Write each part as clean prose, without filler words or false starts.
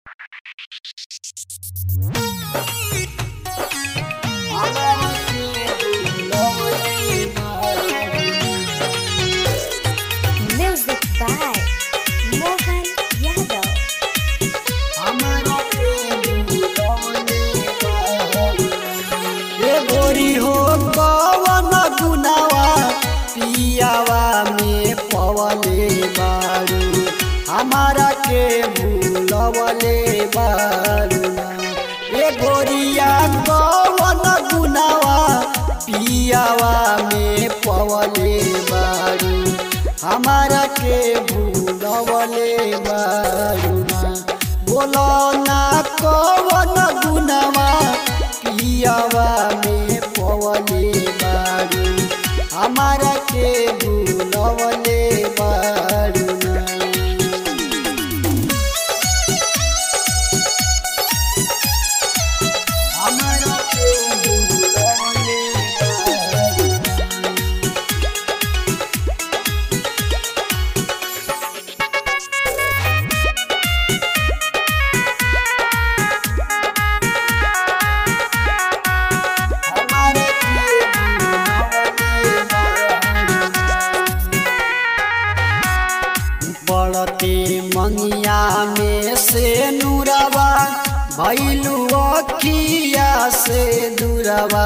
Music by Mohan Yadav. ये गोरी हो पवन गुनावा पियावा में पवले बारू हमारा के भूलवले बारू ये गोरिया पवन गुनावा पियावा में पवले बारू हमारा के भूलवले बारू बोलो ना कवन गुनावा पियावा में पवले बारू हमारा के भूलवले बारू हमारा के भूलवले बारू पड़ते मंगिया में से नूरवा भैलू अखिया से दूरवा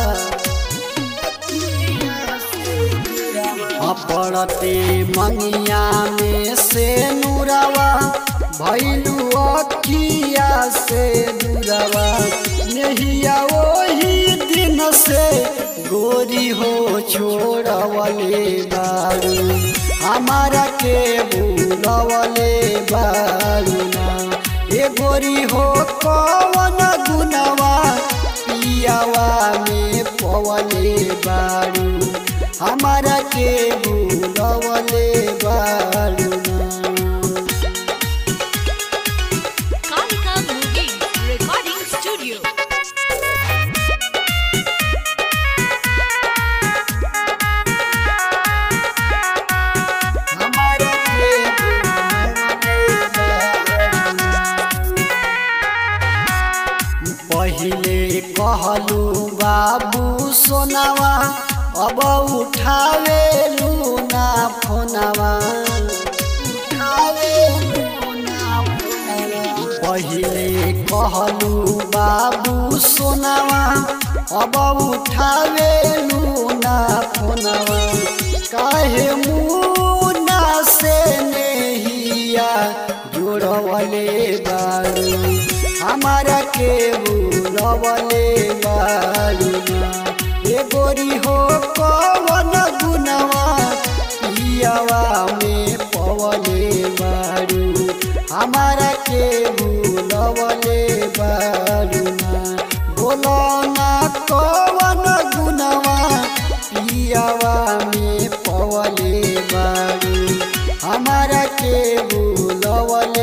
पड़ते मंगिया में से नूरवा भैलू अखिया से दूरवा नहिया वही दिन से गोरी हो छोड़वले बारू हमारा के भूलवले बारू ए गोरी हो कवन गुनवा पियावा में पवले बारू हमारा के भूलवले बारू Kalika Movie Recording Studio. हमारा के भूलवले बारू पहिले कहलू बाबू सोनावा अब उठावे लूना फोनवा पहिले कहलू बाबू सोनावा अब उठावे लूना फोनवा काहे मुना से नहिया जोड़वले बारू हमारा के भूलवले बारू ये गोरी हो कवन गुनवा पियावा में पवले बारू हमारा के भूलवले बारू बोलो ना कवन गुनवा पियावा में पवले बारू हमारा के भूलवले